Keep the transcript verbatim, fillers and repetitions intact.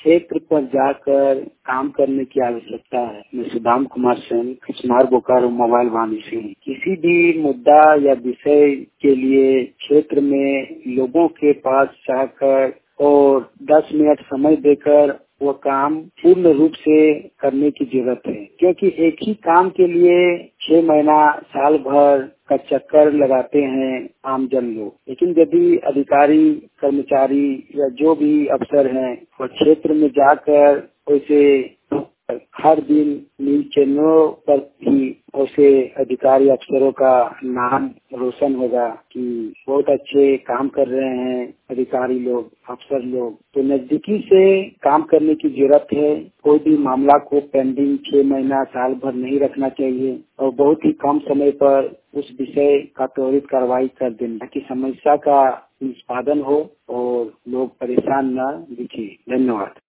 क्षेत्र पर जाकर काम करने की आवश्यकता है। मैं सुदाम कुमार सिंह, कुमार बोकारो मोबाइल वाणी से किसी भी मुद्दा या विषय के लिए क्षेत्र में लोगों के पास जाकर और दस मिनट समय देकर वो काम पूर्ण रूप से करने की जरूरत है, क्योंकि एक ही काम के लिए छह महीना साल भर का चक्कर लगाते हैं आम जन लोग। लेकिन यदि अधिकारी, कर्मचारी या जो भी अफसर हैं वो क्षेत्र में जाकर उसे हर दिन न्यूज चैनलों पर भी उसे अधिकारी अफसरों का नाम रोशन होगा कि बहुत अच्छे काम कर रहे हैं अधिकारी लोग, अफसर लोग। तो नजदीकी से काम करने की जरूरत है। कोई भी मामला को पेंडिंग छह महीना साल भर नहीं रखना चाहिए और बहुत ही कम समय पर उस विषय का त्वरित कार्रवाई कर देना ताकि समस्या का निष्पादन हो और लोग परेशान न दिखे। धन्यवाद।